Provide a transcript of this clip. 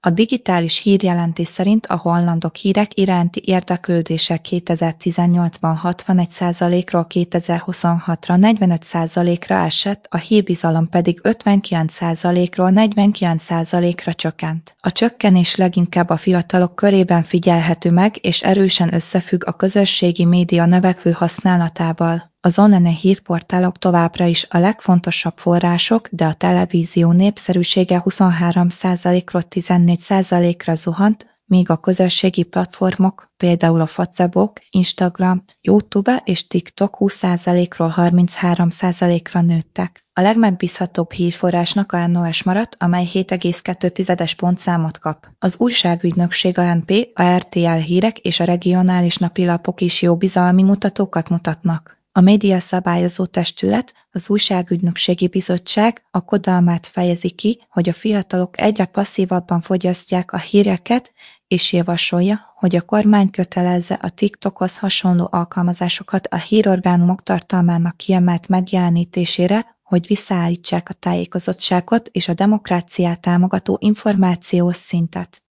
A digitális hírjelentés szerint a hollandok hírek iránti érdeklődése 2018-ban 61%-ról 2026-ra 45%-ra esett, a hírbizalom pedig 59%-ról 49%-ra csökkent. A csökkenés leginkább a fiatalok körében figyelhető meg, és erősen összefügg a közösségi média növekvő használatával. Az online hírportálok továbbra is a legfontosabb források, de a televízió népszerűsége 23%-ról 14%-ra zuhant, míg a közösségi platformok, például a Facebook, Instagram, YouTube és TikTok 20%-ról 33%-ra nőttek. A legmegbízhatóbb hírforrásnak a NOS maradt, amely 7,2 pontszámot kap. Az újságügynökség ANP, a RTL hírek és a regionális napilapok is jó bizalmi mutatókat mutatnak. A médiaszabályozó testület, az Újságügynökségi Bizottság aggodalmát fejezi ki, hogy a fiatalok egyre passzívabban fogyasztják a híreket, és javasolja, hogy a kormány kötelezze a TikTokhoz hasonló alkalmazásokat a hírorgánumok tartalmának kiemelt megjelenítésére, hogy visszaállítsák a tájékozottságot és a demokráciát támogató információs szintet.